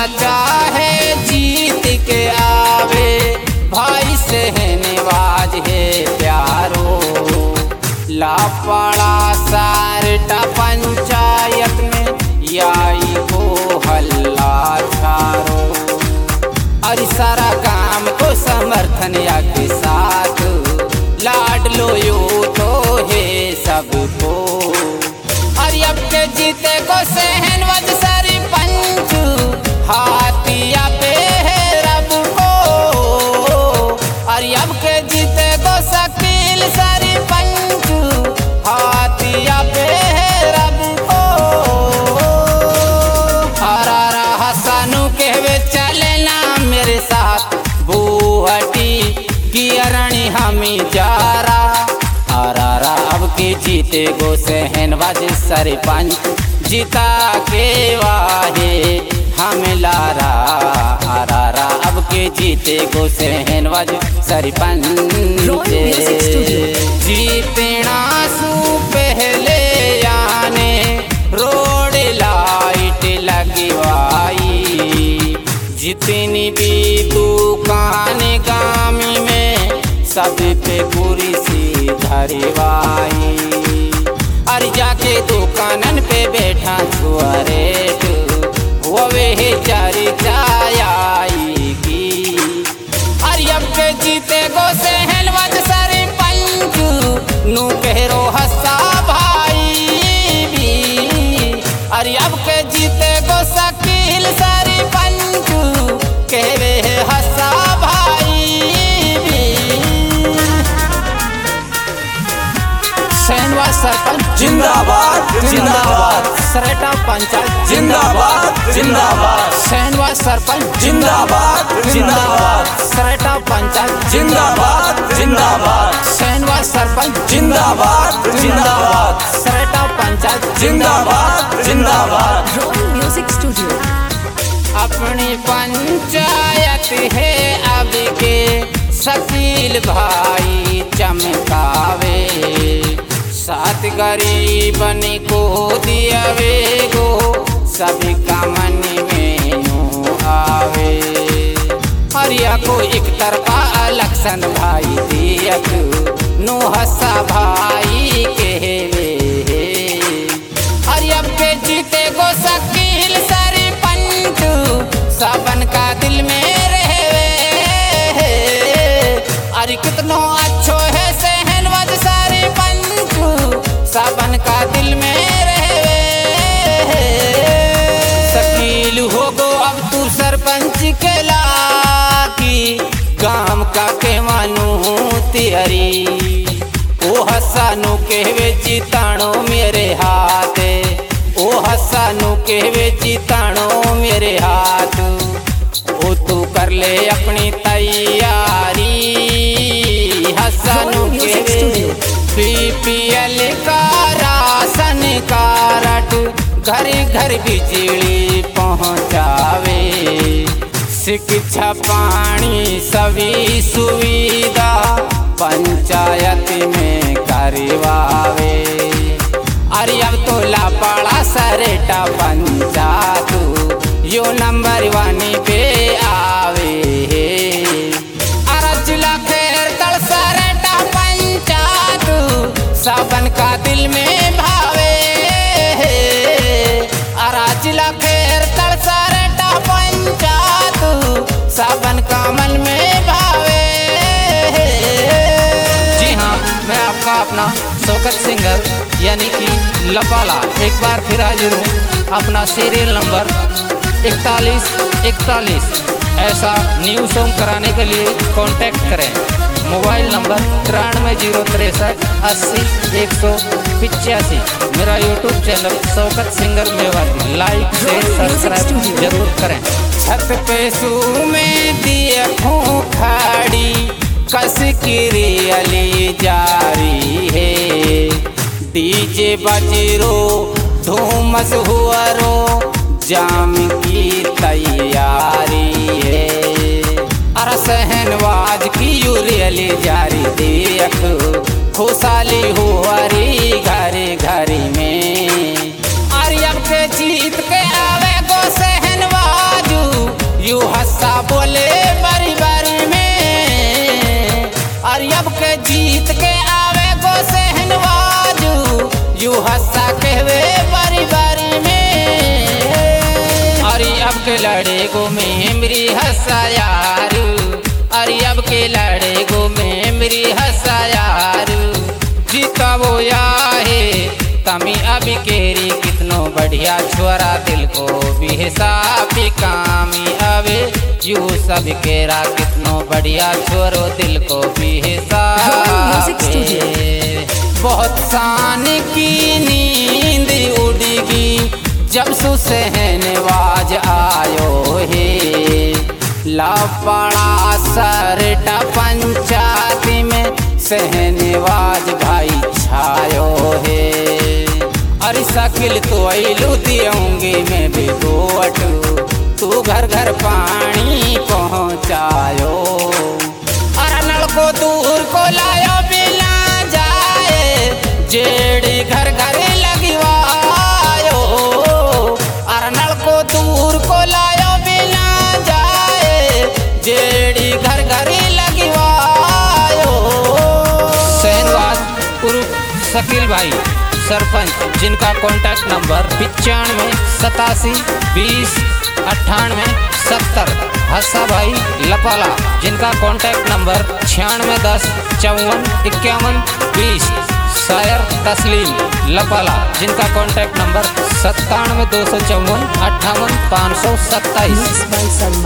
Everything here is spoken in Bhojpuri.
चाहे जीत के आवे, भाई सहनवाज है प्यारो। लापाड़ा सारटा पंचायत में याई को हल्ला छारो। और सारा काम को समर्थन या के साथ लाडलो यो तो है सबको। और अब के जीते को सहनवाज सरपंच हाथिया पे है रब को। और अब के जीते को शकील सरपंच हाथिया पे है रब को। हरारा हसनू कहवे चले ना मेरे साथ बूहटी की अरणी हमी जारा। हरारा अब के जीते गो सहनवाज सरपंच जीता के वाहे हम लारा। हरारा अब के जीते गो सहनवाज सरपंच। जीतना सु पहले आने रोड लाइट लगवाई। जितनी भी दुकान गामी में सब पे पूरी सी धरवाई। और जाके दुकानन पे बैठा छुआ रेट वो वे चारी चायाई की। और अब के जीते गो सहनवाज सरपंच नू कहरो हस्सा भाई भी। और अब के जीते गो शकील सरपंच कहवे हस्सा भाई भी। सहनवाज सरपंच जिंदाबाद जिंदाबाद। सरेटा पंचायत जिंदाबाद जिंदाबाद। सहनवाज सरपंच जिंदाबाद जिंदाबाद। सरेटा पंचायत जिंदाबाद जिंदाबाद। सहनवाज सरपंच जिंदाबाद जिंदाबाद। सरेटा पंचायत जिंदाबाद जिंदाबाद। Rohan music studio. अपनी पंचायत है अब के शकील भाई चमकावे। सात गरीबन को दियावे गो सभी का मन में नो आवे। हरिया को एक तरफा लक्षण भाई दियक नो हस्सा भाई कहवे। हरिया के जीते गो शकील सरपंच सबन का दिल में रहवे। अरे कितनो अच्छो है सहनवाज सरपंच सबन का दिल में रहवे। शकील हो गो अब तू सरपंच के लागी काम का के मानू तिहरी। ओ हसानू कहवे जीताणो मेरे हाथे। ओ हसानू कहवे जीताणो मेरे हाथ। ओ तू कर ले अपनी तैयारी। हसानू कहवे बीपीएल का राशन कार्ड घर घर बिजली पहुँचावे। शिक्षा पानी सभी सुविधा पंचायत में करवावे। अरे अब तो लापाड़ा सरेटा पंचायत यो नंबर 1 पे आवे। जिला खैरतल सरेटा पंचायत सबन का दिल में भावे। जिला खैरतल सरेटा पंचायत सबन का मन में भावे। जी हाँ, मैं आपका अपना शौकत सिंगर यानी कि लपाला एक बार फिर हाजिर हूँ अपना सीरियल नंबर 4141। ऐसा न्यू सॉन्ग कराने के लिए कांटेक्ट करें। Mobile number 93 063 80 185। मेरा YouTube channel Shaukat singer Mewati like share subscribe जरूर करें। छत पे सू में दिया खाड़ी कस की रियली जारी है। डीजे बजरो धूमस हुआ रो जाम की तैयारी है। अरे सहनवाज की यूरियली जारी देख खुशहाली हुआ री घरे घरे में। अरे अब के जीत के आवे गो सहनवाजू कहवे बारी बारी में। अरे अब के लड़े गो मेमरी हंसा यारू, अरे अब के लड़े गो मेमरी हंसा यारू। जीता वो याहे तमी अभी केरी कितनो बढ़िया छोरा, दिल को भी हिसाब कामी अबे यू सब केरा कितनो बढ़िया छोरो, दिल को भी हिसाब। बहुत शान की नींद उड़गी जब सुसहनवाज आयो है, लपड़ा सरटा पंचायती में सहनवाज भाई छायो है। अरे शकील तो आइलू दियोंगे मैं भी गोटू, तू घर घर पानी पहुँचायो। अरे नल को दूर को लायो बिना जाए, जेड़ी घर घर लगवायो। अरे नल को दूर को लायो बिना जाए, जेड़ी घर घर लगवायो। सहनवाज उर्फ शकील भाई सरपंच, जिनका कॉन्टैक्ट नंबर 95 87 20 98 70। हस्सा भाई लपाला, जिनका कॉन्टैक्ट नंबर 96 10 54 51 20। शायर तस्लीम लपाला, जिनका कॉन्टैक्ट नंबर 97 254 58 527।